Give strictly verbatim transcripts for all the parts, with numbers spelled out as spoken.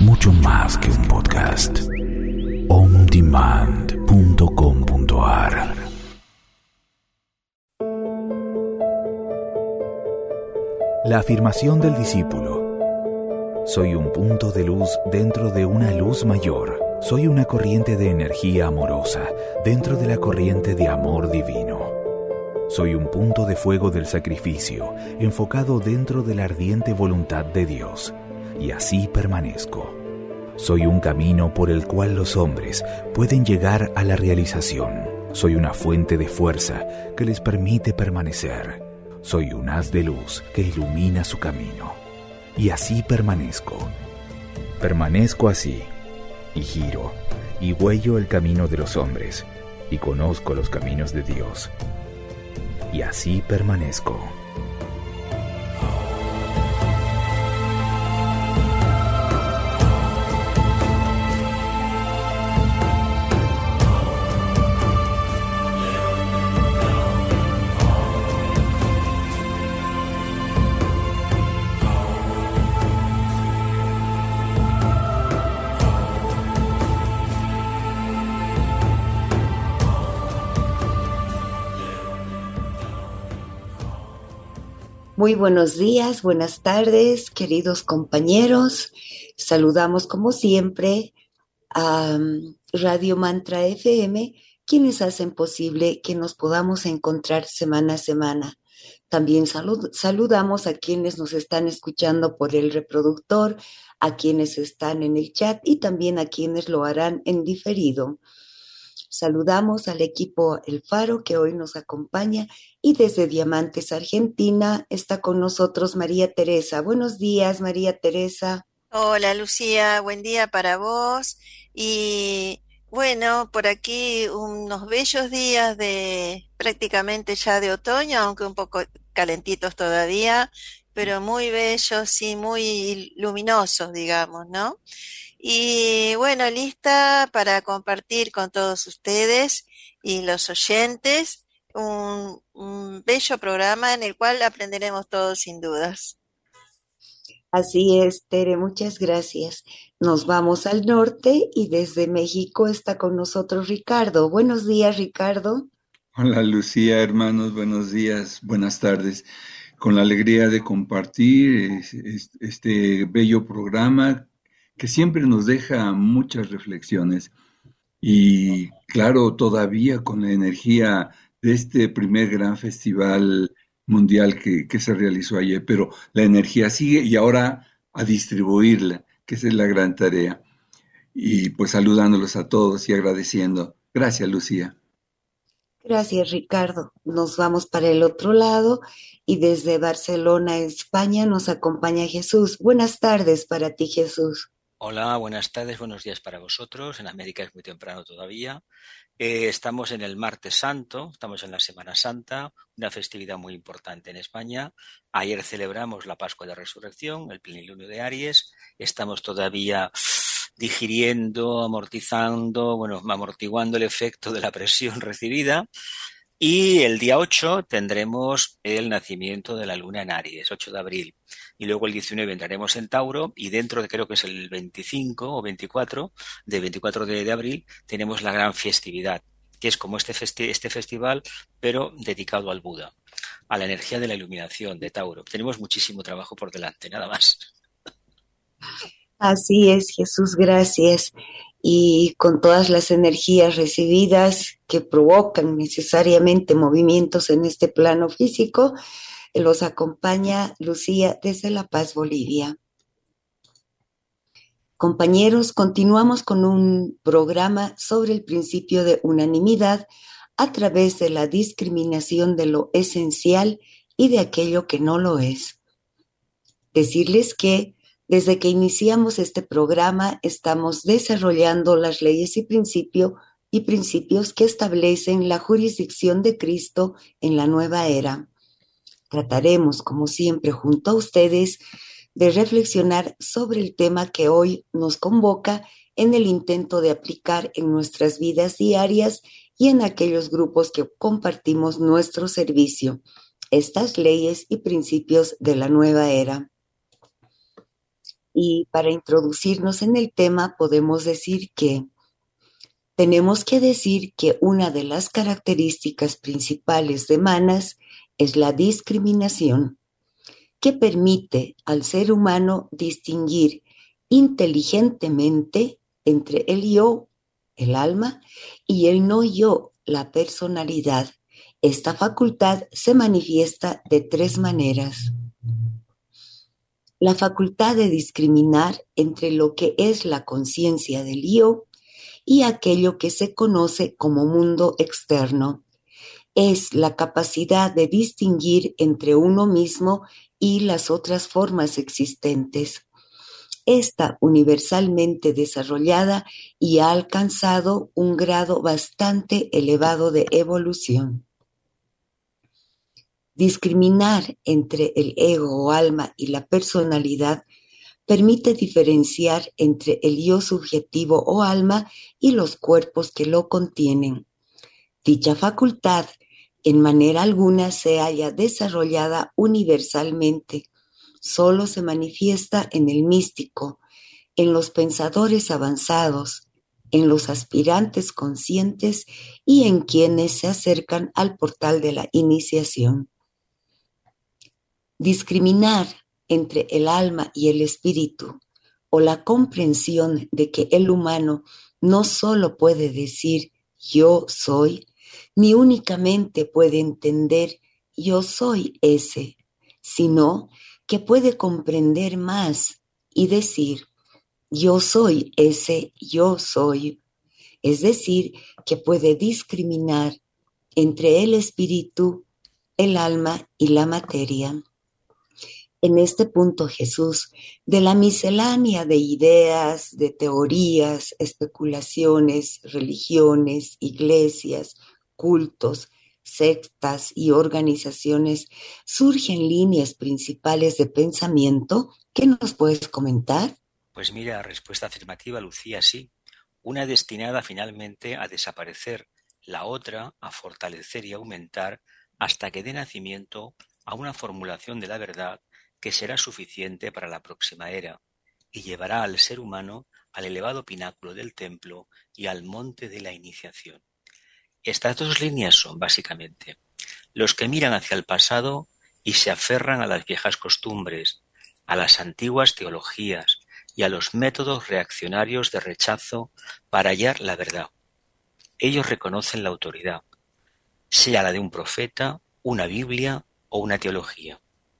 mucho más que un podcast. on demand punto com punto a r. La afirmación del discípulo. Soy un punto de luz dentro de una luz mayor. Soy una corriente de energía amorosa dentro de la corriente de amor divino. Soy un punto de fuego del sacrificio enfocado dentro de la ardiente voluntad de Dios, y así permanezco. Soy un camino por el cual los hombres pueden llegar a la realización. Soy una fuente de fuerza que les permite permanecer. Soy un haz de luz que ilumina su camino, y así permanezco. Permanezco así, y giro, y huello el camino de los hombres, y conozco los caminos de Dios, y así permanezco. Muy buenos días, buenas tardes, queridos compañeros. Saludamos como siempre a Radio Mantra F M, quienes hacen posible que nos podamos encontrar semana a semana. También salud, saludamos a quienes nos están escuchando por el reproductor, a quienes están en el chat y también a quienes lo harán en diferido. Saludamos al equipo El Faro que hoy nos acompaña y desde Diamantes, Argentina, está con nosotros María Teresa. Buenos días, María Teresa. Hola, Lucía, buen día para vos. Y bueno, por aquí unos bellos días de prácticamente ya de otoño, aunque un poco calentitos todavía, pero muy bellos y muy luminosos, digamos, ¿no? Y bueno, lista para compartir con todos ustedes y los oyentes un, un bello programa en el cual aprenderemos todos sin dudas. Así es, Tere, muchas gracias. Nos vamos al norte y desde México está con nosotros Ricardo. Buenos días, Ricardo. Hola, Lucía, hermanos, buenos días, buenas tardes. Con la alegría de compartir este bello programa que siempre nos deja muchas reflexiones y claro, todavía con la energía de este primer gran festival mundial que, que se realizó ayer, pero la energía sigue y ahora a distribuirla, que esa es la gran tarea. Y pues saludándolos a todos y agradeciendo. Gracias, Lucía. Gracias, Ricardo. Nos vamos para el otro lado y desde Barcelona, España, nos acompaña Jesús. Buenas tardes para ti, Jesús. Hola, buenas tardes, buenos días para vosotros. En América es muy temprano todavía. Eh, estamos en el Martes Santo, estamos en la Semana Santa, una festividad muy importante en España. Ayer celebramos la Pascua de Resurrección, el plenilunio de Aries. Estamos todavía digiriendo, amortizando, bueno, amortiguando el efecto de la presión recibida. Y el día ocho tendremos el nacimiento de la luna en Aries, ocho de abril. Y luego el diecinueve entraremos en Tauro y dentro de, creo que es el veinticinco o veinticuatro, de veinticuatro de, de abril, tenemos la gran festividad, que es como este, festi- este festival, pero dedicado al Buda, a la energía de la iluminación de Tauro. Tenemos muchísimo trabajo por delante, nada más. Así es, Jesús, gracias. Y con todas las energías recibidas que provocan necesariamente movimientos en este plano físico, los acompaña Lucía desde La Paz, Bolivia. Compañeros, continuamos con un programa sobre el principio de unanimidad a través de la discriminación de lo esencial y de aquello que no lo es. Decirles que desde que iniciamos este programa estamos desarrollando las leyes y, principio, y principios que establecen la jurisdicción de Cristo en la nueva era. Trataremos, como siempre, junto a ustedes, de reflexionar sobre el tema que hoy nos convoca en el intento de aplicar en nuestras vidas diarias y en aquellos grupos que compartimos nuestro servicio, estas leyes y principios de la nueva era. Y para introducirnos en el tema podemos decir que tenemos que decir que una de las características principales de Manas es la discriminación, que permite al ser humano distinguir inteligentemente entre el yo, el alma, y el no yo, la personalidad. Esta facultad se manifiesta de tres maneras. La facultad de discriminar entre lo que es la conciencia del yo y aquello que se conoce como mundo externo. Es la capacidad de distinguir entre uno mismo y las otras formas existentes. Está universalmente desarrollada y ha alcanzado un grado bastante elevado de evolución. Discriminar entre el ego o alma y la personalidad permite diferenciar entre el yo subjetivo o alma y los cuerpos que lo contienen. Dicha facultad en manera alguna se halla desarrollada universalmente, solo se manifiesta en el místico, en los pensadores avanzados, en los aspirantes conscientes y en quienes se acercan al portal de la iniciación. Discriminar entre el alma y el espíritu, o la comprensión de que el humano no solo puede decir yo soy, ni únicamente puede entender yo soy ese, sino que puede comprender más y decir yo soy ese yo soy, es decir, que puede discriminar entre el espíritu, el alma y la materia. En este punto Jesús, de la miscelánea de ideas, de teorías, especulaciones, religiones, iglesias, cultos, sectas y organizaciones, surgen líneas principales de pensamiento. ¿Qué nos puedes comentar? Pues mira, respuesta afirmativa, Lucía, sí. Una destinada finalmente a desaparecer, la otra a fortalecer y aumentar hasta que dé nacimiento a una formulación de la verdad que será suficiente para la próxima era y llevará al ser humano al elevado pináculo del templo y al monte de la iniciación. Estas dos líneas son, básicamente, los que miran hacia el pasado y se aferran a las viejas costumbres, a las antiguas teologías y a los métodos reaccionarios de rechazo para hallar la verdad. Ellos reconocen la autoridad, sea la de un profeta, una Biblia o una teología.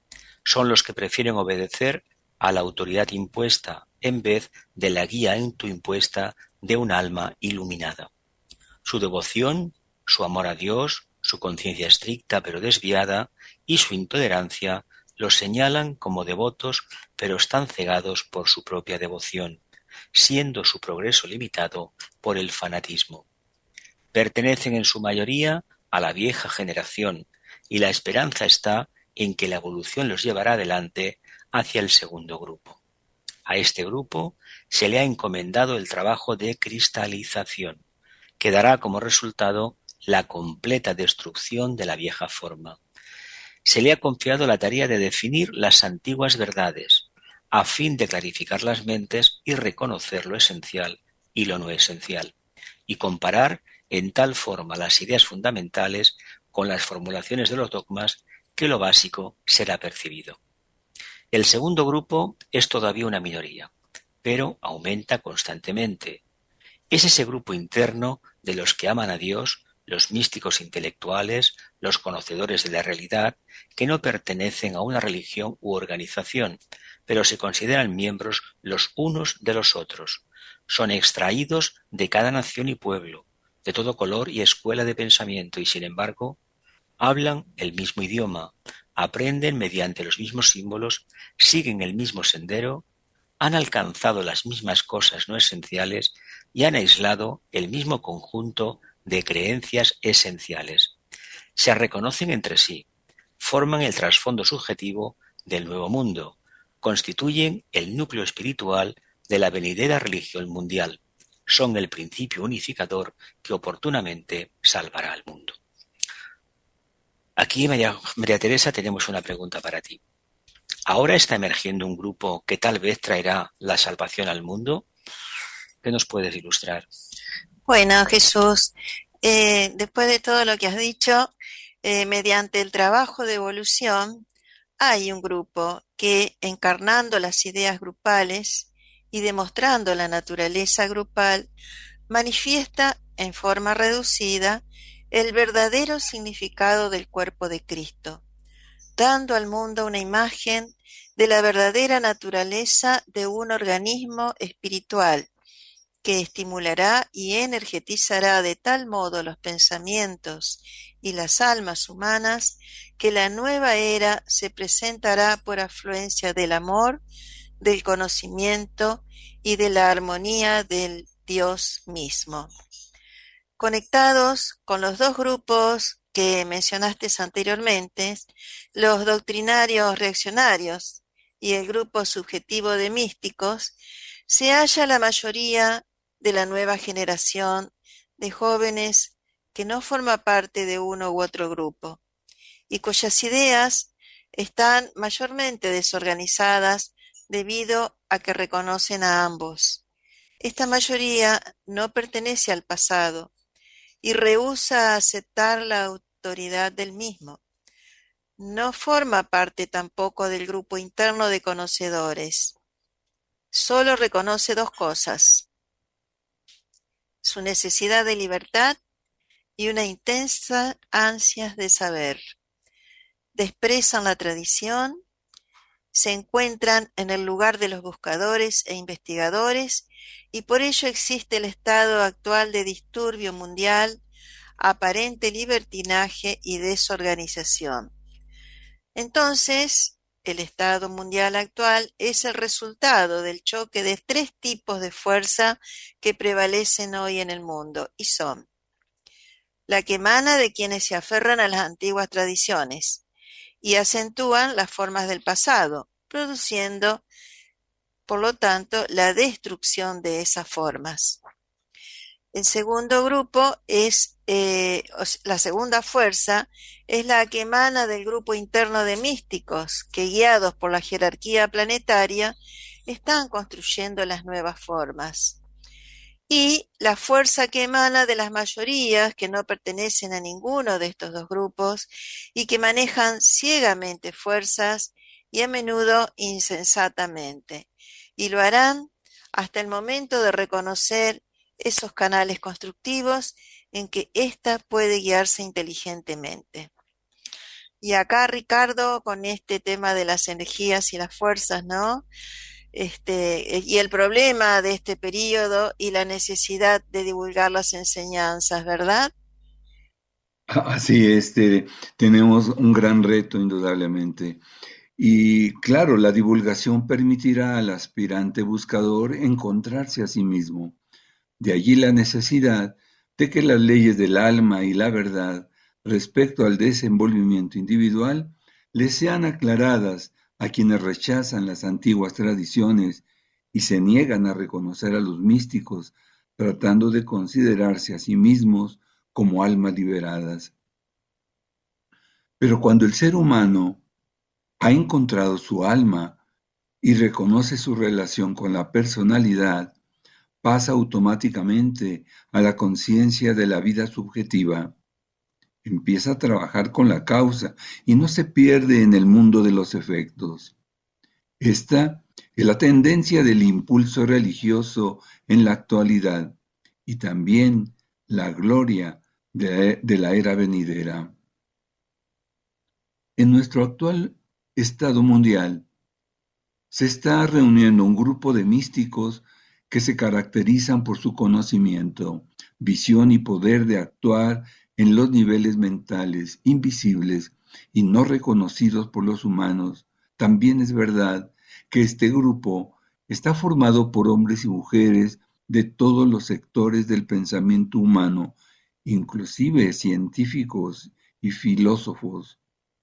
Son los que prefieren obedecer a la autoridad impuesta en vez de la guía autoimpuesta de un alma iluminada. Su devoción, su amor a Dios, su conciencia estricta pero desviada y su intolerancia los señalan como devotos pero están cegados por su propia devoción, siendo su progreso limitado por el fanatismo. Pertenecen en su mayoría a la vieja generación y la esperanza está en que la evolución los llevará adelante hacia el segundo grupo. A este grupo se le ha encomendado el trabajo de cristalización, que dará como resultado la completa destrucción de la vieja forma. Se le ha confiado la tarea de definir las antiguas verdades, a fin de clarificar las mentes y reconocer lo esencial y lo no esencial, y comparar en tal forma las ideas fundamentales con las formulaciones de los dogmas que lo básico será percibido. El segundo grupo es todavía una minoría, pero aumenta constantemente. Es ese grupo interno de los que aman a Dios, los místicos intelectuales, los conocedores de la realidad, que no pertenecen a una religión u organización, pero se consideran miembros los unos de los otros. Son extraídos de cada nación y pueblo, de todo color y escuela de pensamiento, y sin embargo, hablan el mismo idioma, aprenden mediante los mismos símbolos, siguen el mismo sendero, han alcanzado las mismas cosas no esenciales y han aislado el mismo conjunto de creencias esenciales. Se reconocen entre sí, forman el trasfondo subjetivo del nuevo mundo, constituyen el núcleo espiritual de la venidera religión mundial, son el principio unificador que oportunamente salvará al mundo. Aquí, María, María Teresa, tenemos una pregunta para ti. Ahora está emergiendo un grupo que tal vez traerá la salvación al mundo. ¿Qué nos puedes ilustrar? Bueno, Jesús, eh, después de todo lo que has dicho, eh, mediante el trabajo de evolución, hay un grupo que, encarnando las ideas grupales y demostrando la naturaleza grupal, manifiesta en forma reducida el verdadero significado del cuerpo de Cristo, dando al mundo una imagen de la verdadera naturaleza de un organismo espiritual que estimulará y energetizará de tal modo los pensamientos y las almas humanas que la nueva era se presentará por afluencia del amor, del conocimiento y de la armonía del Dios mismo. Conectados con los dos grupos que mencionaste anteriormente, los doctrinarios reaccionarios y el grupo subjetivo de místicos, se halla la mayoría de la nueva generación de jóvenes que no forma parte de uno u otro grupo y cuyas ideas están mayormente desorganizadas debido a que reconocen a ambos. Esta mayoría no pertenece al pasado y rehúsa aceptar la autoridad del mismo. No forma parte tampoco del grupo interno de conocedores. Solo reconoce dos cosas: su necesidad de libertad y una intensa ansia de saber. Desprezan la tradición, se encuentran en el lugar de los buscadores e investigadores y por ello existe el estado actual de disturbio mundial, aparente libertinaje y desorganización. Entonces, el estado mundial actual es el resultado del choque de tres tipos de fuerza que prevalecen hoy en el mundo y son: la que emana de quienes se aferran a las antiguas tradiciones y acentúan las formas del pasado, produciendo, por lo tanto, la destrucción de esas formas. El segundo grupo es, eh, la segunda fuerza es la que emana del grupo interno de místicos, que guiados por la jerarquía planetaria, están construyendo las nuevas formas. Y la fuerza que emana de las mayorías que no pertenecen a ninguno de estos dos grupos y que manejan ciegamente fuerzas y a menudo insensatamente, y lo harán hasta el momento de reconocer esos canales constructivos en que ésta puede guiarse inteligentemente. Y acá, Ricardo, con este tema de las energías y las fuerzas, ¿no? Este, y el problema de este periodo y la necesidad de divulgar las enseñanzas, ¿verdad? Así es, Tere. Tenemos un gran reto, indudablemente. Y claro, la divulgación permitirá al aspirante buscador encontrarse a sí mismo. De allí la necesidad de que las leyes del alma y la verdad respecto al desenvolvimiento individual les sean aclaradas a quienes rechazan las antiguas tradiciones y se niegan a reconocer a los místicos, tratando de considerarse a sí mismos como almas liberadas. Pero cuando el ser humano ha encontrado su alma y reconoce su relación con la personalidad, pasa automáticamente a la conciencia de la vida subjetiva. Empieza a trabajar con la causa y no se pierde en el mundo de los efectos. Esta es la tendencia del impulso religioso en la actualidad y también la gloria de, de la era venidera. En nuestro actual estado mundial se está reuniendo un grupo de místicos que se caracterizan por su conocimiento, visión y poder de actuar en los niveles mentales invisibles y no reconocidos por los humanos. También es verdad que este grupo está formado por hombres y mujeres de todos los sectores del pensamiento humano, inclusive científicos y filósofos.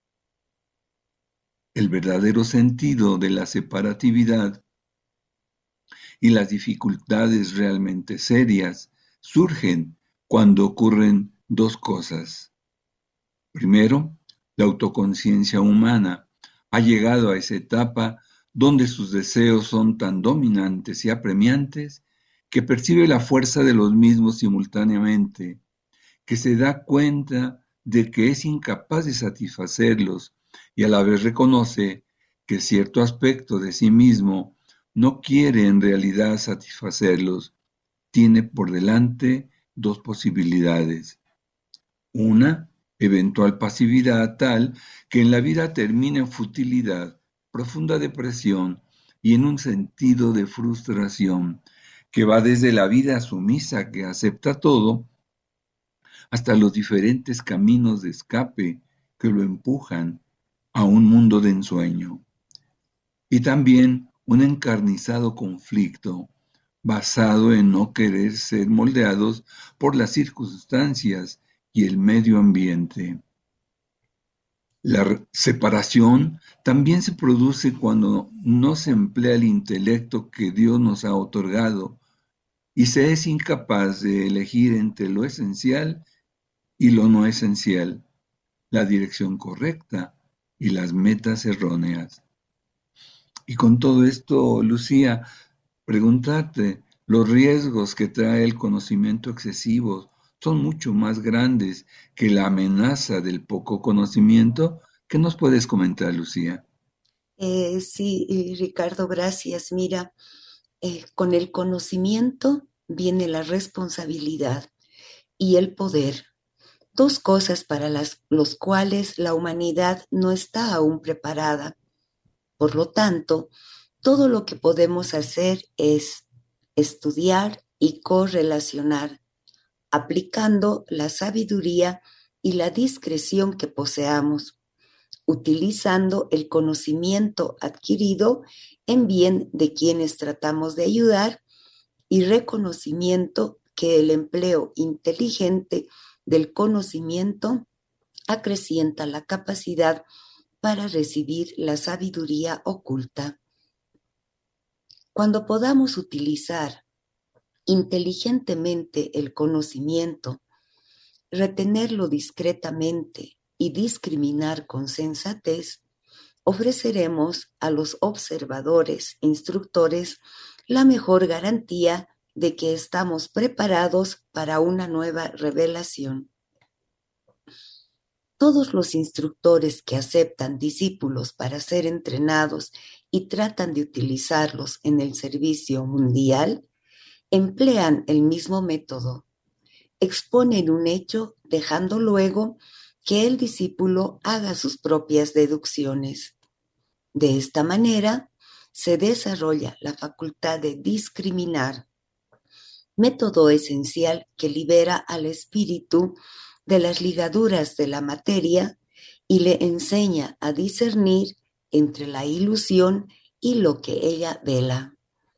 El verdadero sentido de la separatividad y las dificultades realmente serias surgen cuando ocurren dos cosas. Primero, la autoconciencia humana ha llegado a esa etapa donde sus deseos son tan dominantes y apremiantes que percibe la fuerza de los mismos simultáneamente, que se da cuenta de que es incapaz de satisfacerlos y a la vez reconoce que cierto aspecto de sí mismo no quiere en realidad satisfacerlos. Tiene por delante dos posibilidades. Una, eventual pasividad tal que en la vida termina en futilidad, profunda depresión y en un sentido de frustración que va desde la vida sumisa que acepta todo hasta los diferentes caminos de escape que lo empujan a un mundo de ensueño. Y también un encarnizado conflicto basado en no querer ser moldeados por las circunstancias y el medio ambiente. La separación también se produce cuando no se emplea el intelecto que Dios nos ha otorgado y se es incapaz de elegir entre lo esencial y lo no esencial, la dirección correcta y las metas erróneas. Y con todo esto, Lucía, preguntarte, los riesgos que trae el conocimiento excesivo son mucho más grandes que la amenaza del poco conocimiento. ¿Qué nos puedes comentar, Lucía? Eh, sí, y Ricardo, gracias. Mira, eh, con el conocimiento viene la responsabilidad y el poder. Dos cosas para las los cuales la humanidad no está aún preparada. Por lo tanto, todo lo que podemos hacer es estudiar y correlacionar, aplicando la sabiduría y la discreción que poseamos, utilizando el conocimiento adquirido en bien de quienes tratamos de ayudar y reconocimiento que el empleo inteligente del conocimiento acrecienta la capacidad para recibir la sabiduría oculta. Cuando podamos utilizar inteligentemente el conocimiento, retenerlo discretamente y discriminar con sensatez, ofreceremos a los observadores e instructores la mejor garantía de que estamos preparados para una nueva revelación. Todos los instructores que aceptan discípulos para ser entrenados y tratan de utilizarlos en el servicio mundial, emplean el mismo método. Exponen un hecho dejando luego que el discípulo haga sus propias deducciones. De esta manera se desarrolla la facultad de discriminar, método esencial que libera al espíritu de las ligaduras de la materia y le enseña a discernir entre la ilusión y lo que ella vela.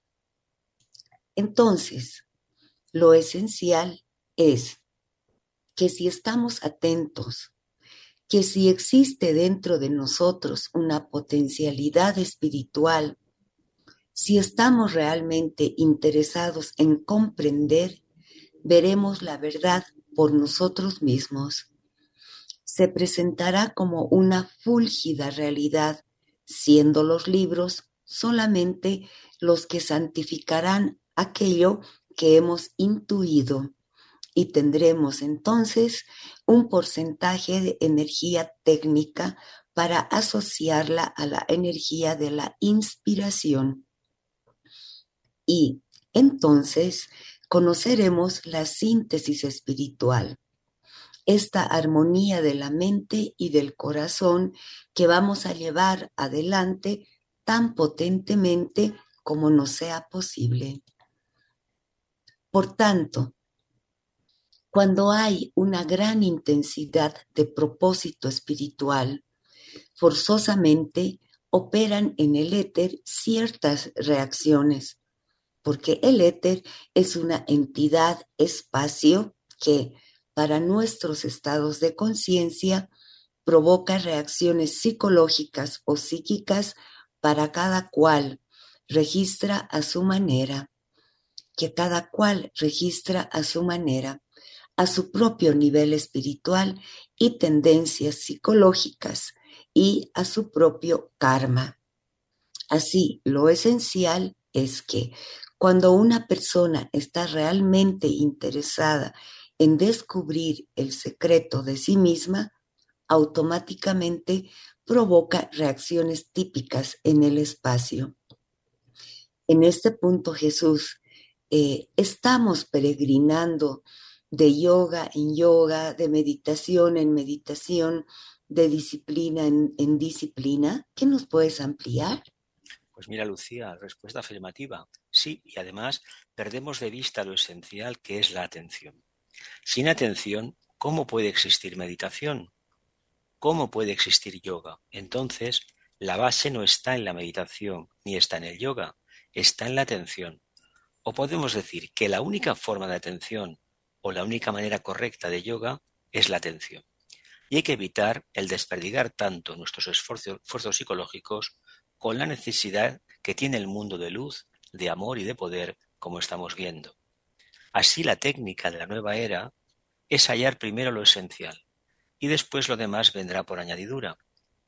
Entonces, lo esencial es que si estamos atentos, que si existe dentro de nosotros una potencialidad espiritual, si estamos realmente interesados en comprender, veremos la verdad por nosotros mismos. Se presentará como una fúlgida realidad, siendo los libros solamente los que santificarán aquello que hemos intuido, y tendremos entonces un porcentaje de energía técnica para asociarla a la energía de la inspiración. Y entonces conoceremos la síntesis espiritual, esta armonía de la mente y del corazón que vamos a llevar adelante tan potentemente como nos sea posible. Por tanto, cuando hay una gran intensidad de propósito espiritual, forzosamente operan en el éter ciertas reacciones, porque el éter es una entidad espacio que, para nuestros estados de conciencia, provoca reacciones psicológicas o psíquicas para cada cual registra a su manera, que cada cual registra a su manera, a su propio nivel espiritual y tendencias psicológicas y a su propio karma. Así, lo esencial es que cuando una persona está realmente interesada en descubrir el secreto de sí misma, automáticamente provoca reacciones típicas en el espacio. En este punto, Jesús, eh, estamos peregrinando de yoga en yoga, de meditación en meditación, de disciplina en, en disciplina. ¿Qué nos puedes ampliar? Pues mira, Lucía, respuesta afirmativa. Sí, y además perdemos de vista lo esencial que es la atención. Sin atención, ¿cómo puede existir meditación? ¿Cómo puede existir yoga? Entonces, la base no está en la meditación ni está en el yoga, está en la atención. O podemos decir que la única forma de atención o la única manera correcta de yoga es la atención. Y hay que evitar el desperdigar tanto nuestros esfuerzos, esfuerzos psicológicos con la necesidad que tiene el mundo de luz, de amor y de poder, como estamos viendo. Así, la técnica de la nueva era es hallar primero lo esencial y después lo demás vendrá por añadidura.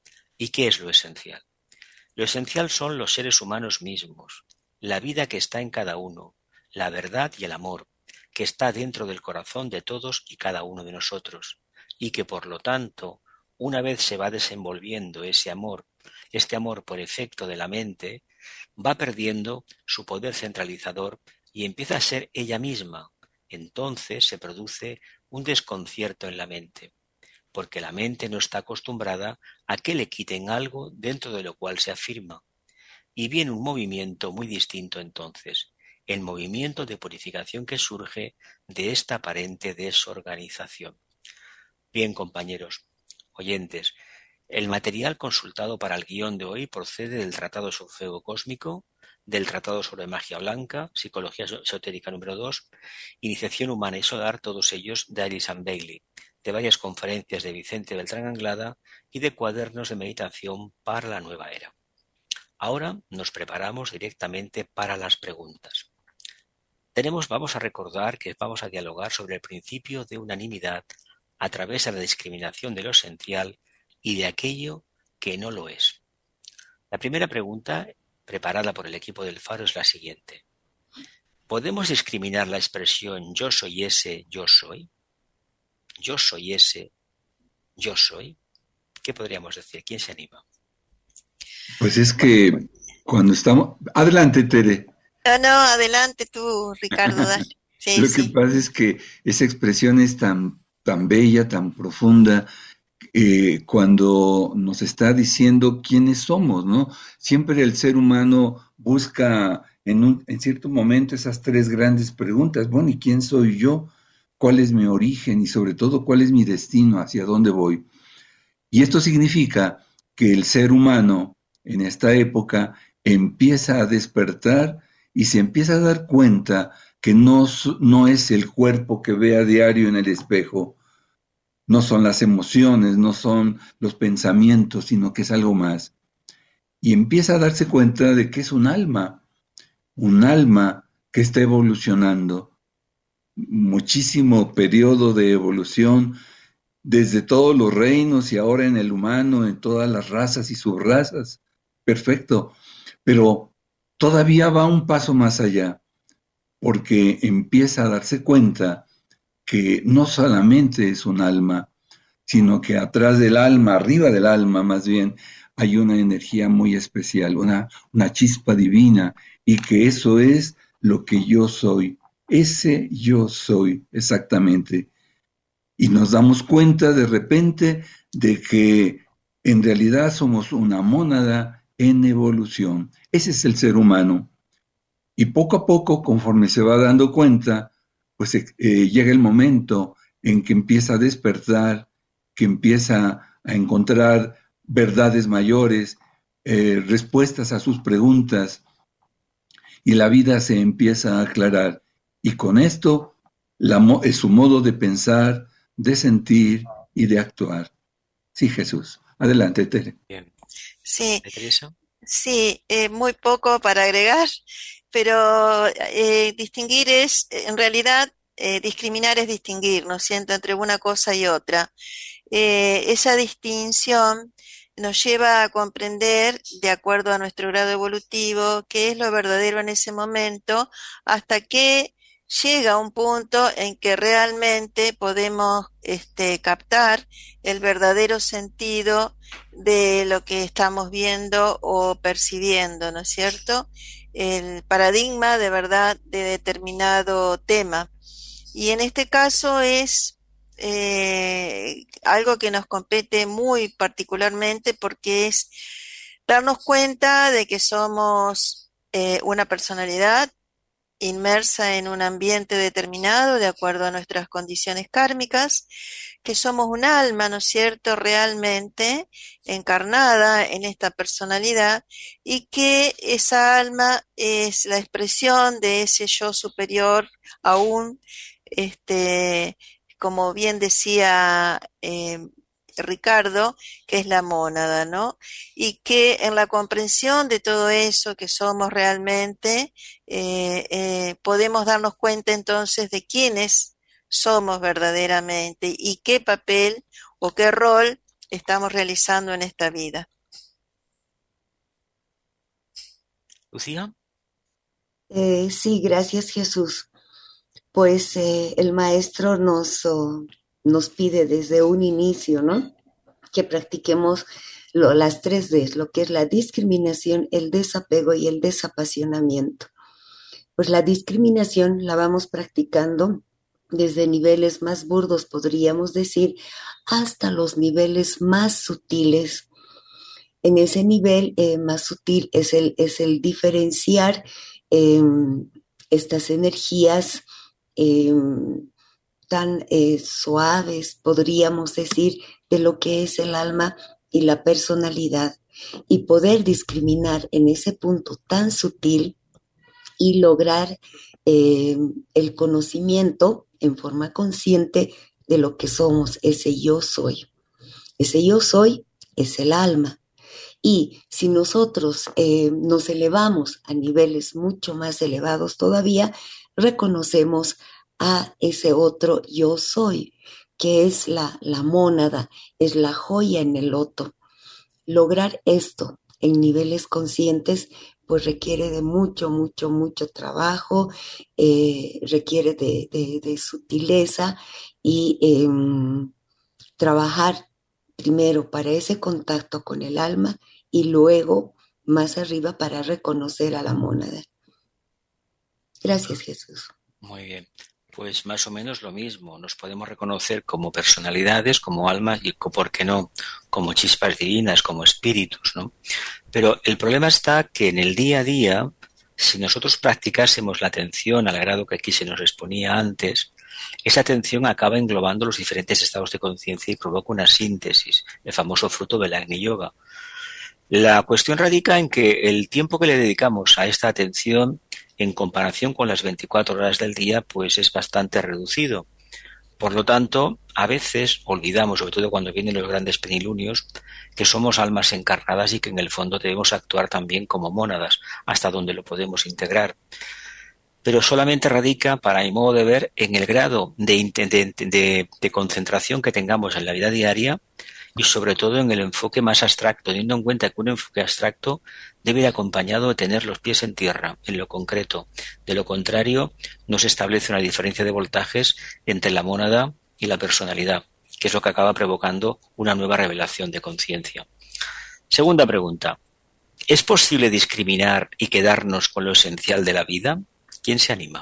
¿Y qué es lo esencial? Lo esencial son los seres humanos mismos, la vida que está en cada uno, la verdad y el amor, que está dentro del corazón de todos y cada uno de nosotros, y que por lo tanto, una vez se va desenvolviendo ese amor, este amor por efecto de la mente, va perdiendo su poder centralizador y empieza a ser ella misma. Entonces se produce un desconcierto en la mente, porque la mente no está acostumbrada a que le quiten algo dentro de lo cual se afirma. Y viene un movimiento muy distinto entonces, el movimiento de purificación que surge de esta aparente desorganización. Bien, compañeros, oyentes, el material consultado para el guión de hoy procede del Tratado sobre Fuego Cósmico, del Tratado sobre Magia Blanca, Psicología Esotérica número dos, Iniciación Humana y Solar, todos ellos de Alison Bailey, de varias conferencias de Vicente Beltrán Anglada y de cuadernos de meditación para la nueva era. Ahora nos preparamos directamente para las preguntas. Tenemos, vamos a recordar que vamos a dialogar sobre el principio de unanimidad a través de la discriminación de lo esencial y de aquello que no lo es. La primera pregunta, preparada por el equipo del Faro, es la siguiente. ¿Podemos discriminar la expresión yo soy ese, yo soy? Yo soy ese, yo soy. ¿Qué podríamos decir? ¿Quién se anima? Pues es que cuando estamos... Adelante, Tere. No, no, adelante tú, Ricardo. Dale. Sí, Lo que sí. pasa es que esa expresión es tan, tan bella, tan profunda, eh, cuando nos está diciendo quiénes somos, ¿no? Siempre el ser humano busca en, un, en cierto momento esas tres grandes preguntas. Bueno, ¿y quién soy yo? ¿Cuál es mi origen? Y sobre todo, ¿cuál es mi destino? ¿Hacia dónde voy? Y esto significa que el ser humano en esta época empieza a despertar y se empieza a dar cuenta que no, no es el cuerpo que ve a diario en el espejo, no son las emociones, no son los pensamientos, sino que es algo más. Y empieza a darse cuenta de que es un alma, un alma que está evolucionando. Muchísimo periodo de evolución desde todos los reinos y ahora en el humano, en todas las razas y subrazas. Perfecto, pero todavía va un paso más allá, porque empieza a darse cuenta que no solamente es un alma, sino que atrás del alma, arriba del alma más bien, hay una energía muy especial, una, una chispa divina, y que eso es lo que yo soy. Ese yo soy, exactamente. Y nos damos cuenta de repente de que en realidad somos una mónada en evolución. Ese es el ser humano. Y poco a poco, conforme se va dando cuenta, pues eh, llega el momento en que empieza a despertar, que empieza a encontrar verdades mayores, eh, respuestas a sus preguntas, y la vida se empieza a aclarar. Y con esto, la, eh, su modo de pensar, de sentir y de actuar. Sí, Jesús. Adelante, Tere. Bien. Sí, Teresa. sí, eh, muy poco para agregar, pero eh, distinguir es, en realidad, eh, discriminar es distinguir, ¿no es cierto?, entre una cosa y otra. Eh, esa distinción nos lleva a comprender, de acuerdo a nuestro grado evolutivo, qué es lo verdadero en ese momento, hasta que llega un punto en que realmente podemos este, captar el verdadero sentido de lo que estamos viendo o percibiendo, ¿no es cierto? El paradigma de verdad de determinado tema. Y en este caso es eh, algo que nos compete muy particularmente porque es darnos cuenta de que somos eh, una personalidad inmersa en un ambiente determinado de acuerdo a nuestras condiciones kármicas, que somos un alma, ¿no es cierto?, realmente encarnada en esta personalidad y que esa alma es la expresión de ese yo superior aún, este, como bien decía eh, Ricardo, que es la mónada, ¿no? Y que en la comprensión de todo eso que somos realmente, eh, eh, podemos darnos cuenta entonces de quiénes somos verdaderamente y qué papel o qué rol estamos realizando en esta vida. Lucía. Eh, sí, gracias Jesús. Pues eh, el maestro nos, oh, nos pide desde un inicio, ¿no?, que practiquemos lo, las tres Ds, lo que es la discriminación, el desapego y el desapasionamiento. Pues la discriminación la vamos practicando desde niveles más burdos, podríamos decir, hasta los niveles más sutiles. En ese nivel eh, más sutil es el, es el diferenciar eh, estas energías eh, tan eh, suaves, podríamos decir, de lo que es el alma y la personalidad, y poder discriminar en ese punto tan sutil y lograr eh, el conocimiento en forma consciente de lo que somos, ese yo soy. Ese yo soy es el alma. Y si nosotros eh, nos elevamos a niveles mucho más elevados todavía, reconocemos a ese otro yo soy, que es la, la mónada, es la joya en el loto. Lograr esto en niveles conscientes pues requiere de mucho, mucho, mucho trabajo, eh, requiere de, de, de sutileza y eh, trabajar primero para ese contacto con el alma y luego más arriba para reconocer a la mónada. Gracias, Jesús. Muy bien. Pues más o menos lo mismo. Nos podemos reconocer como personalidades, como almas y, ¿por qué no?, como chispas divinas, como espíritus, ¿no? Pero el problema está que en el día a día, si nosotros practicásemos la atención al grado que aquí se nos exponía antes, esa atención acaba englobando los diferentes estados de conciencia y provoca una síntesis, el famoso fruto del Agni Yoga. La cuestión radica en que el tiempo que le dedicamos a esta atención en comparación con las veinticuatro horas del día, pues es bastante reducido. Por lo tanto, a veces olvidamos, sobre todo cuando vienen los grandes plenilunios, que somos almas encarnadas y que en el fondo debemos actuar también como mónadas, hasta donde lo podemos integrar. Pero solamente radica, para mi modo de ver, en el grado de, de, de, de concentración que tengamos en la vida diaria y sobre todo en el enfoque más abstracto, teniendo en cuenta que un enfoque abstracto debe ir acompañado de tener los pies en tierra, en lo concreto. De lo contrario, no se establece una diferencia de voltajes entre la mónada y la personalidad, que es lo que acaba provocando una nueva revelación de conciencia. Segunda pregunta. ¿Es posible discriminar y quedarnos con lo esencial de la vida? ¿Quién se anima?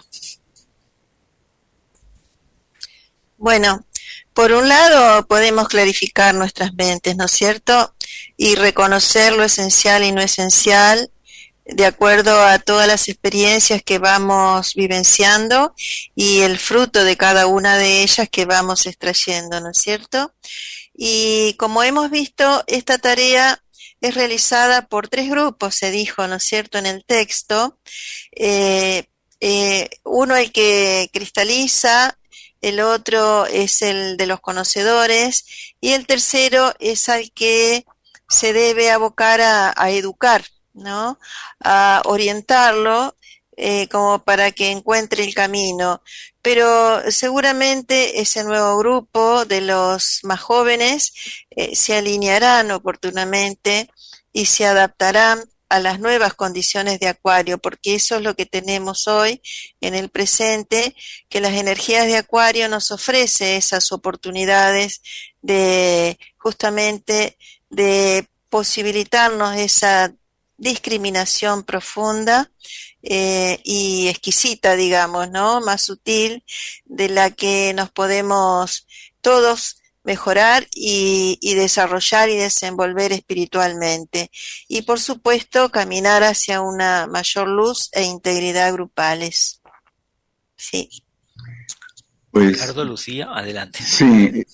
Bueno, por un lado podemos clarificar nuestras mentes, ¿no es cierto? Y reconocer lo esencial y no esencial de acuerdo a todas las experiencias que vamos vivenciando y el fruto de cada una de ellas que vamos extrayendo, ¿no es cierto? Y como hemos visto, esta tarea es realizada por tres grupos, se dijo, ¿no es cierto?, en el texto. Eh, eh, uno el que cristaliza, el otro es el de los conocedores y el tercero es al que se debe abocar a, a educar, ¿no?, a orientarlo eh, como para que encuentre el camino. Pero seguramente ese nuevo grupo de los más jóvenes eh, se alinearán oportunamente y se adaptarán a las nuevas condiciones de Acuario, porque eso es lo que tenemos hoy en el presente, que las energías de Acuario nos ofrece esas oportunidades de justamente de posibilitarnos esa discriminación profunda eh, y exquisita, digamos, ¿no? Más sutil, de la que nos podemos todos mejorar y, y desarrollar y desenvolver espiritualmente. Y por supuesto, caminar hacia una mayor luz e integridad grupales. Sí. Pues, Ricardo, Lucía, adelante. sí,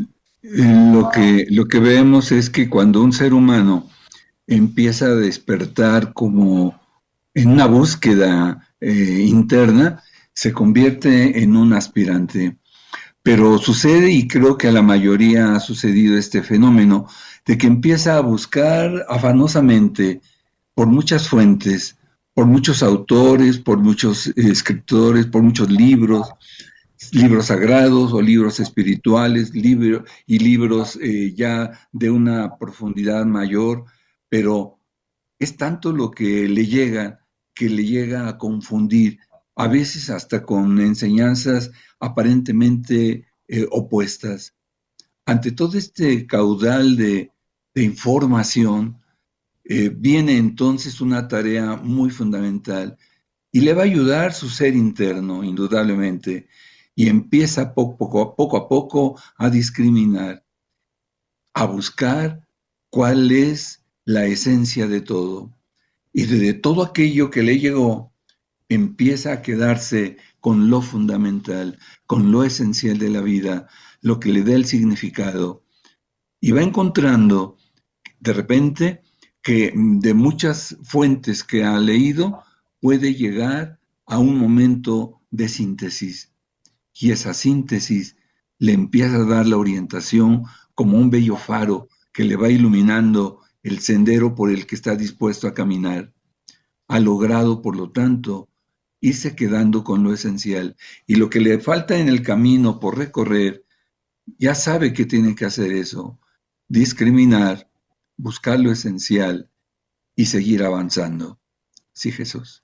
lo que, lo que vemos es que cuando un ser humano empieza a despertar como en una búsqueda eh, interna, se convierte en un aspirante. Pero sucede, y creo que a la mayoría ha sucedido este fenómeno, de que empieza a buscar afanosamente por muchas fuentes, por muchos autores, por muchos escritores, por muchos libros, libros sagrados o libros espirituales, libro, y libros eh, ya de una profundidad mayor, pero es tanto lo que le llega, que le llega a confundir, a veces hasta con enseñanzas aparentemente eh, opuestas. Ante todo este caudal de, de información, eh, viene entonces una tarea muy fundamental y le va a ayudar su ser interno, indudablemente, y empieza poco, poco, poco a poco a discriminar, a buscar cuál es la esencia de todo. Y de todo aquello que le llegó, empieza a quedarse con lo fundamental, con lo esencial de la vida, lo que le da el significado. Y va encontrando, de repente, que de muchas fuentes que ha leído, puede llegar a un momento de síntesis. Y esa síntesis le empieza a dar la orientación como un bello faro que le va iluminando el sendero por el que está dispuesto a caminar. Ha logrado, por lo tanto, irse quedando con lo esencial. Y lo que le falta en el camino por recorrer, ya sabe que tiene que hacer eso, discriminar, buscar lo esencial y seguir avanzando. Sí, Jesús.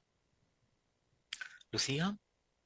Lucía.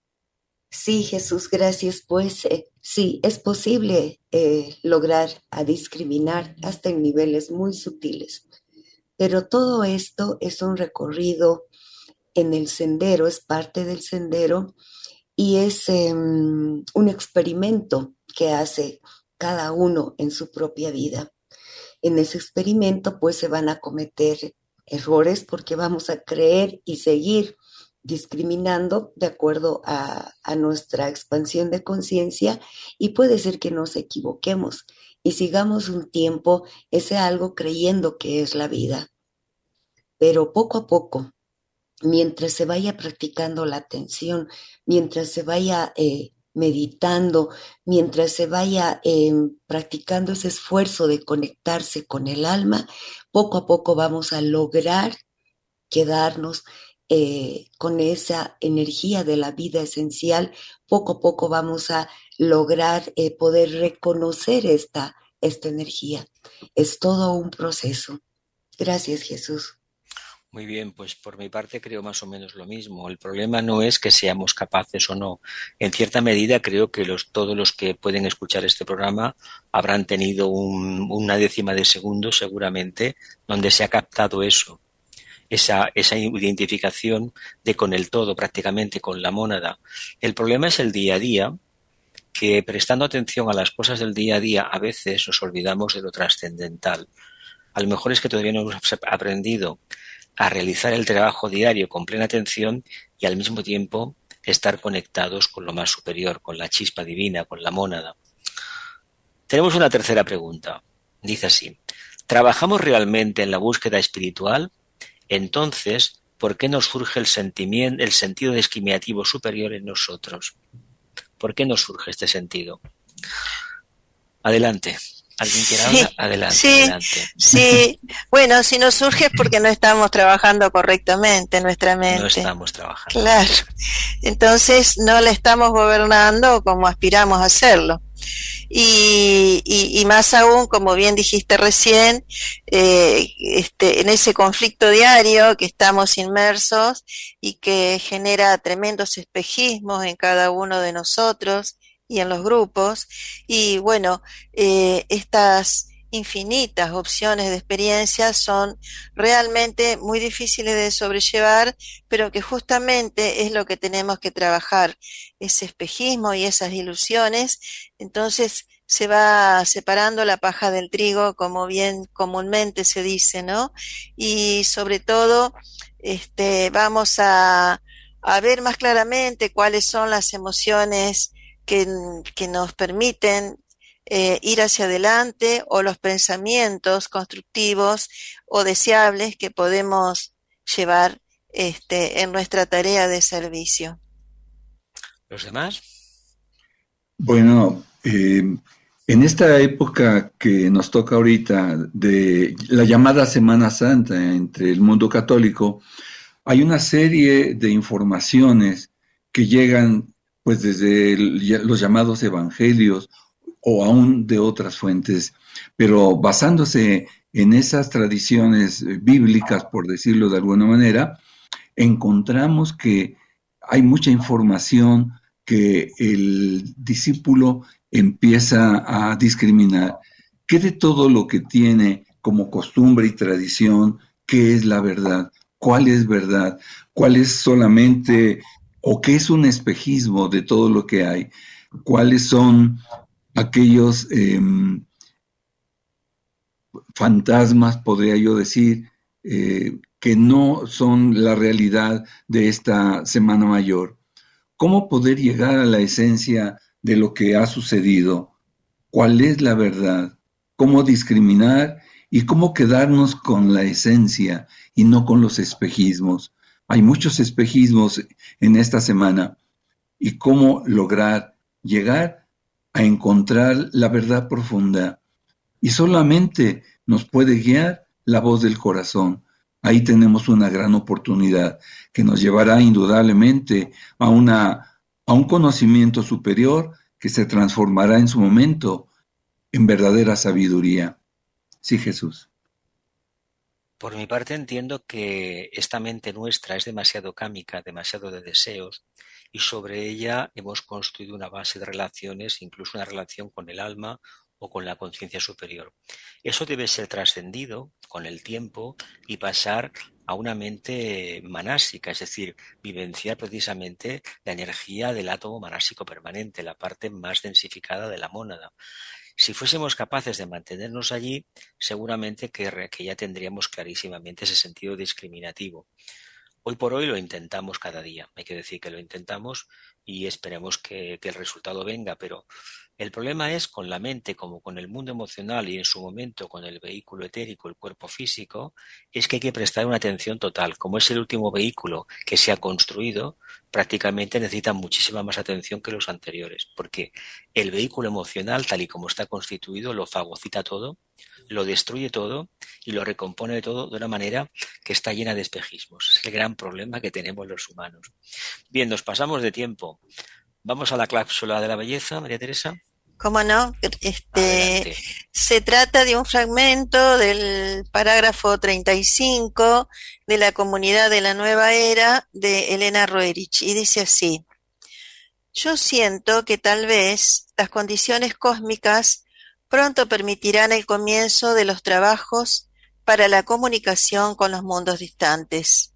Sí, Jesús, gracias. Pues eh, sí, es posible eh, lograr a discriminar hasta en niveles muy sutiles, pero todo esto es un recorrido en el sendero, es parte del sendero y es eh, un experimento que hace cada uno en su propia vida. En ese experimento pues se van a cometer errores porque vamos a creer y seguir discriminando de acuerdo a, a nuestra expansión de conciencia y puede ser que nos equivoquemos y sigamos un tiempo ese algo creyendo que es la vida. Pero poco a poco, mientras se vaya practicando la atención, mientras se vaya eh, meditando, mientras se vaya eh, practicando ese esfuerzo de conectarse con el alma, poco a poco vamos a lograr quedarnos eh, con esa energía de la vida esencial. Poco a poco vamos a lograr eh, poder reconocer esta, esta energía. Es todo un proceso. Gracias, Jesús. Muy bien, pues por mi parte creo más o menos lo mismo. El problema no es que seamos capaces o no. En cierta medida creo que los, todos los que pueden escuchar este programa habrán tenido un, una décima de segundo seguramente donde se ha captado eso. Esa, esa identificación de con el todo, prácticamente con la mónada. El problema es el día a día, que prestando atención a las cosas del día a día a veces nos olvidamos de lo trascendental. A lo mejor es que todavía no hemos aprendido a realizar el trabajo diario con plena atención y al mismo tiempo estar conectados con lo más superior, con la chispa divina, con la mónada. Tenemos una tercera pregunta. Dice así: ¿trabajamos realmente en la búsqueda espiritual? Entonces, ¿por qué nos surge el sentimiento, el sentido discriminativo superior en nosotros? ¿Por qué nos surge este sentido? Adelante. ¿Alguien quiere Sí, hablar? Adelante, sí, adelante. sí. Bueno, si nos surge es porque no estamos trabajando correctamente en nuestra No mente. estamos trabajando. Claro. Entonces no la estamos gobernando como aspiramos a hacerlo. Y, y, y más aún, como bien dijiste recién, eh, este, en ese conflicto diario que estamos inmersos y que genera tremendos espejismos en cada uno de nosotros y en los grupos. Y bueno, eh, estas infinitas opciones de experiencias son realmente muy difíciles de sobrellevar, pero que justamente es lo que tenemos que trabajar, ese espejismo y esas ilusiones. Entonces se va separando la paja del trigo, como bien comúnmente se dice, ¿no? Y sobre todo, este, vamos a, a ver más claramente cuáles son las emociones que, que nos permiten eh, ir hacia adelante, o los pensamientos constructivos o deseables que podemos llevar este, en nuestra tarea de servicio. ¿Los demás? Bueno, eh, en esta época que nos toca ahorita de la llamada Semana Santa entre el mundo católico, hay una serie de informaciones que llegan pues desde el- los llamados evangelios o aún de otras fuentes, pero basándose en esas tradiciones eh, bíblicas, por decirlo de alguna manera, encontramos que hay mucha información que el discípulo empieza a discriminar. ¿Qué de todo lo que tiene como costumbre y tradición, qué es la verdad? ¿Cuál es verdad? ¿Cuál es solamente o qué es un espejismo de todo lo que hay? ¿Cuáles son aquellos eh, fantasmas, podría yo decir, eh, que no son la realidad de esta Semana Mayor? ¿Cómo poder llegar a la esencia de lo que ha sucedido? ¿Cuál es la verdad? ¿Cómo discriminar y cómo quedarnos con la esencia y no con los espejismos? Hay muchos espejismos en esta semana, y cómo lograr llegar a encontrar la verdad profunda. Y solamente nos puede guiar la voz del corazón. Ahí tenemos una gran oportunidad que nos llevará indudablemente a, una, a un conocimiento superior que se transformará en su momento en verdadera sabiduría. Sí, Jesús. Por mi parte entiendo que esta mente nuestra es demasiado cámica, demasiado de deseos, y sobre ella hemos construido una base de relaciones, incluso una relación con el alma o con la conciencia superior. Eso debe ser trascendido con el tiempo y pasar a una mente manásica, es decir, vivenciar precisamente la energía del átomo manásico permanente, la parte más densificada de la mónada. Si fuésemos capaces de mantenernos allí, seguramente que, que ya tendríamos clarísimamente ese sentido discriminativo. Hoy por hoy lo intentamos cada día, hay que decir que lo intentamos y esperemos que, que el resultado venga, pero el problema es con la mente, como con el mundo emocional y en su momento con el vehículo etérico, el cuerpo físico, es que hay que prestar una atención total. Como es el último vehículo que se ha construido, prácticamente necesita muchísima más atención que los anteriores, porque el vehículo emocional, tal y como está constituido, lo fagocita todo, lo destruye todo y lo recompone todo de una manera que está llena de espejismos. Es el gran problema que tenemos los humanos. Bien, nos pasamos de tiempo. Vamos a la cláusula de la belleza, María Teresa. ¿Cómo no? Este, se trata de un fragmento del parágrafo treinta y cinco de la Comunidad de la Nueva Era de Elena Roerich, y dice así: yo siento que tal vez las condiciones cósmicas pronto permitirán el comienzo de los trabajos para la comunicación con los mundos distantes.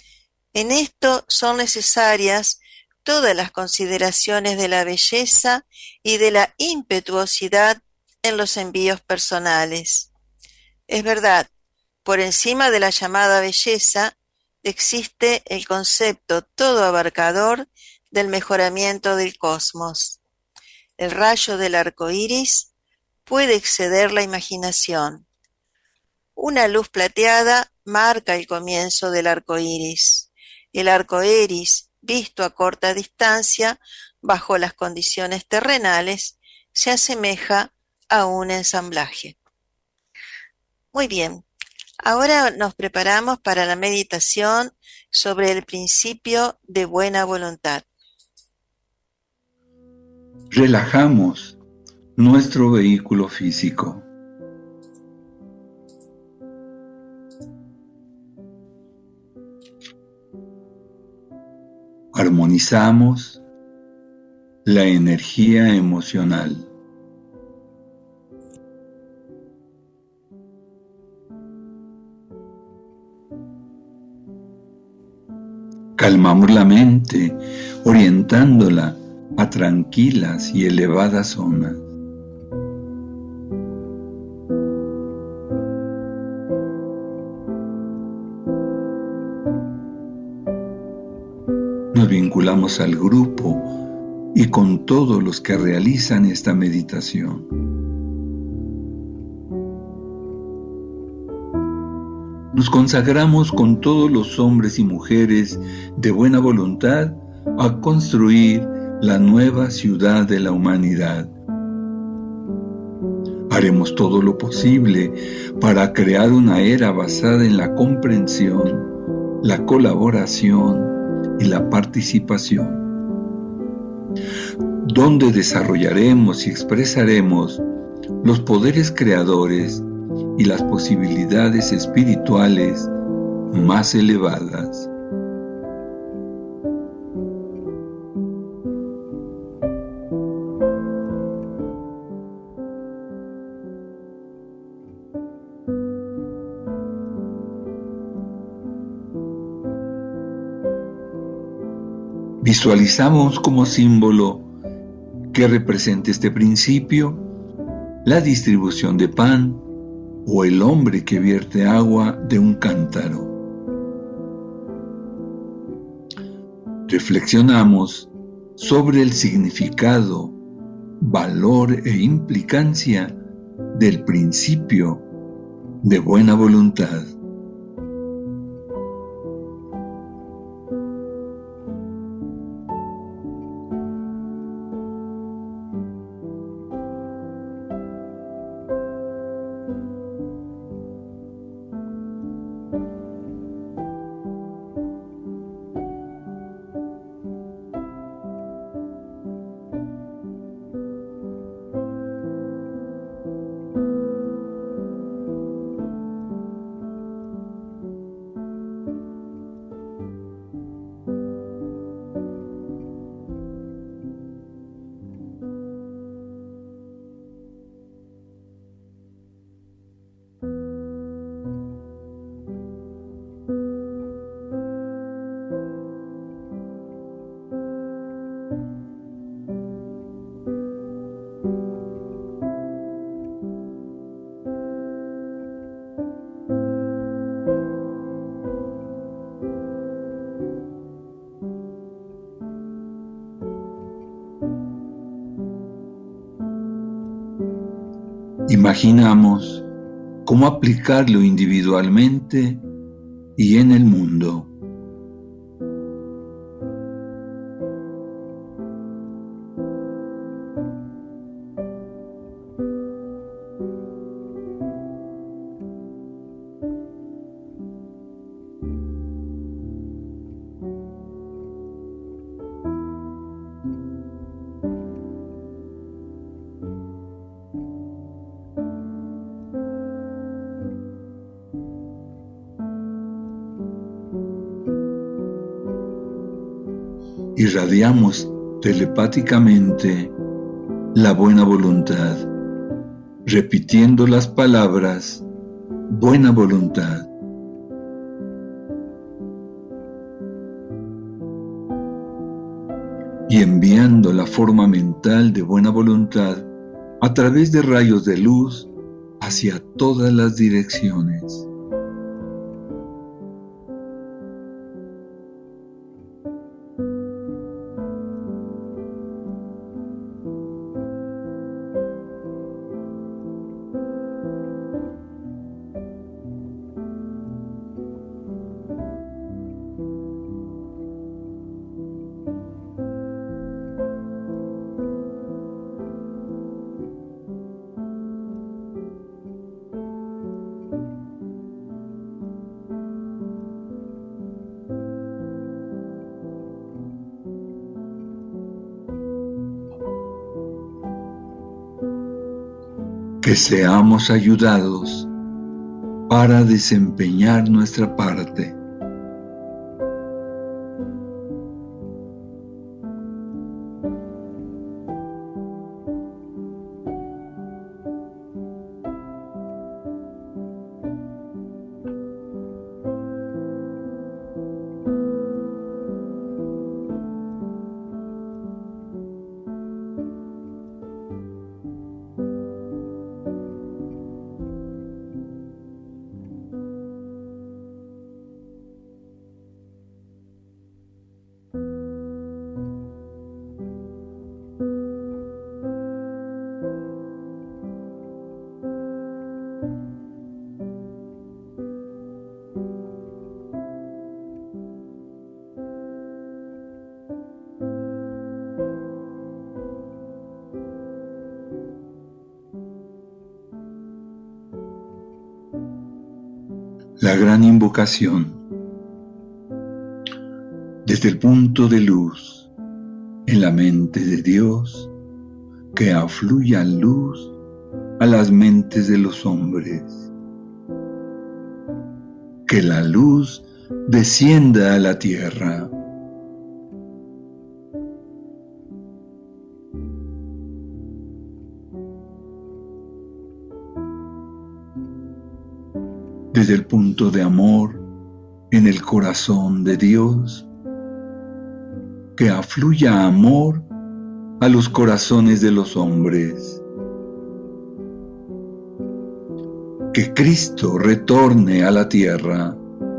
En esto son necesarias todas las consideraciones de la belleza y de la impetuosidad en los envíos personales. Es verdad, por encima de la llamada belleza existe el concepto todo abarcador del mejoramiento del cosmos. El rayo del arco iris puede exceder la imaginación. Una luz plateada marca el comienzo del arco iris. El arco iris, visto a corta distancia, bajo las condiciones terrenales, se asemeja a un ensamblaje. Muy bien, ahora nos preparamos para la meditación sobre el principio de buena voluntad. Relajamos nuestro vehículo físico. Armonizamos la energía emocional. Calmamos la mente, orientándola a tranquilas y elevadas zonas. Nos vinculamos al grupo y con todos los que realizan esta meditación. Nos consagramos con todos los hombres y mujeres de buena voluntad a construir la nueva ciudad de la humanidad. Haremos todo lo posible para crear una era basada en la comprensión, la colaboración y la participación, donde desarrollaremos y expresaremos los poderes creadores y las posibilidades espirituales más elevadas. Visualizamos como símbolo que representa este principio la distribución de pan o el hombre que vierte agua de un cántaro. Reflexionamos sobre el significado, valor e implicancia del principio de buena voluntad. Imaginamos cómo aplicarlo individualmente y en el mundo. Irradiamos telepáticamente la buena voluntad, repitiendo las palabras buena voluntad. Y enviando la forma mental de buena voluntad a través de rayos de luz hacia todas las direcciones. que seamos ayudados para desempeñar nuestra parte. La gran invocación. Desde el punto de luz en la mente de Dios, que afluya luz a las mentes de los hombres. Que la luz descienda a la tierra. Desde el punto de amor en el corazón de Dios, que afluya amor a los corazones de los hombres. Que Cristo retorne a la tierra.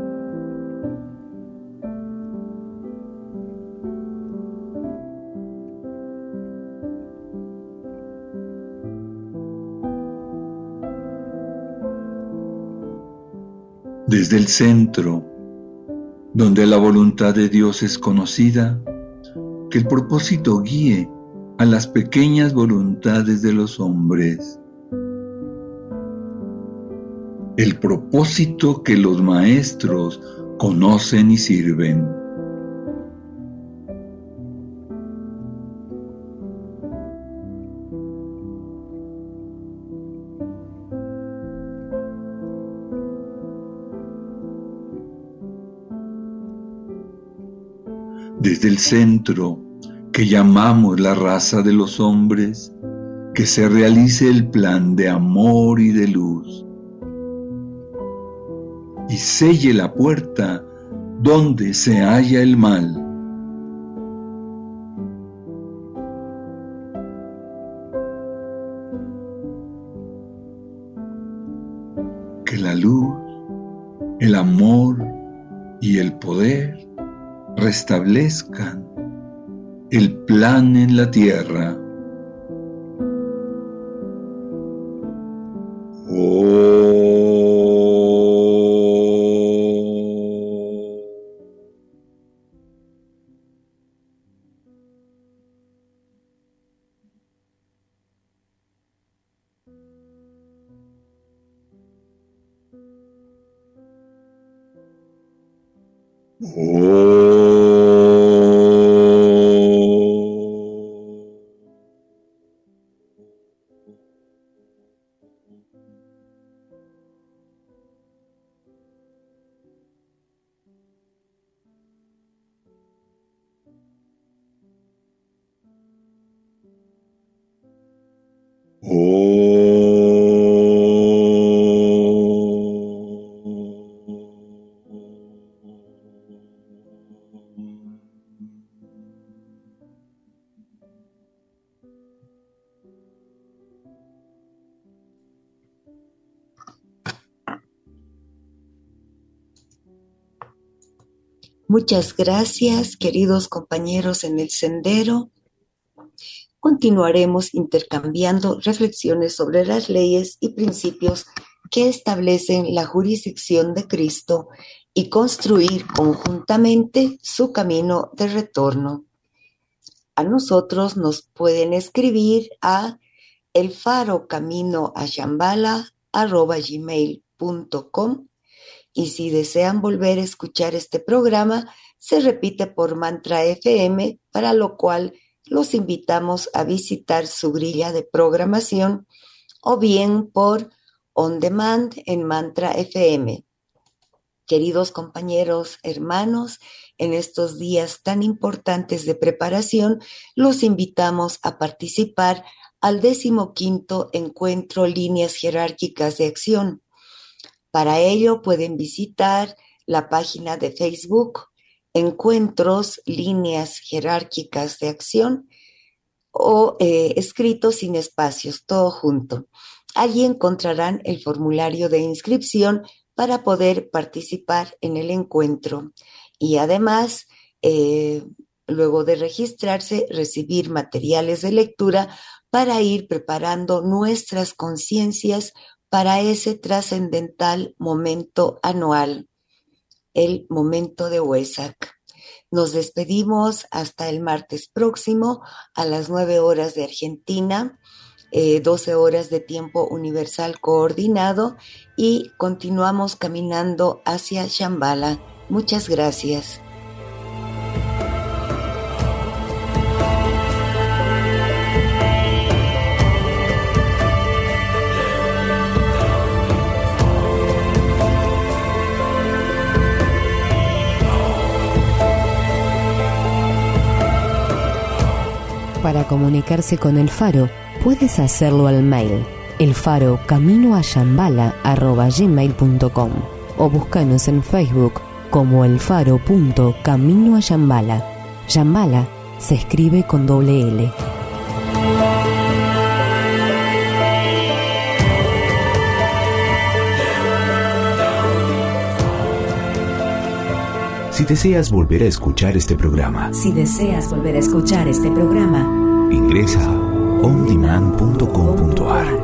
Desde el centro, donde la voluntad de Dios es conocida, que el propósito guíe a las pequeñas voluntades de los hombres. El propósito que los maestros conocen y sirven. Desde el centro, que llamamos la raza de los hombres, que se realice el plan de amor y de luz, y selle la puerta donde se halla el mal. Que la luz, el amor y el poder restablezcan el plan en la tierra. Oh. Oh. Muchas gracias, queridos compañeros en el sendero. Continuaremos intercambiando reflexiones sobre las leyes y principios que establecen la jurisdicción de Cristo y construir conjuntamente su camino de retorno. A nosotros nos pueden escribir a elfarocaminoashambhala arroba gmail punto com. Y si desean volver a escuchar este programa, se repite por Mantra F M, para lo cual los invitamos a visitar su grilla de programación o bien por On Demand en Mantra F M. Queridos compañeros, hermanos, en estos días tan importantes de preparación, los invitamos a participar al decimoquinto encuentro Líneas Jerárquicas de Acción. Para ello pueden visitar la página de Facebook Encuentros Líneas Jerárquicas de Acción o eh, escrito sin espacios, todo junto. Allí encontrarán el formulario de inscripción para poder participar en el encuentro y además, eh, luego de registrarse, recibir materiales de lectura para ir preparando nuestras conciencias para ese trascendental momento anual, el momento de Huesac. Nos despedimos hasta el martes próximo a las nueve horas de Argentina, Eh, doce horas de tiempo universal coordinado, y continuamos caminando hacia Shambhala. Muchas gracias. Para comunicarse con el Faro, puedes hacerlo al mail elfarocaminoashambhala arroba gmail punto com o búscanos en Facebook como elfaro.caminoashambhala. Shambhala se escribe con doble L. Si deseas volver a escuchar este programa, Si deseas volver a escuchar este programa, ingresa a ondemand punto com punto ar.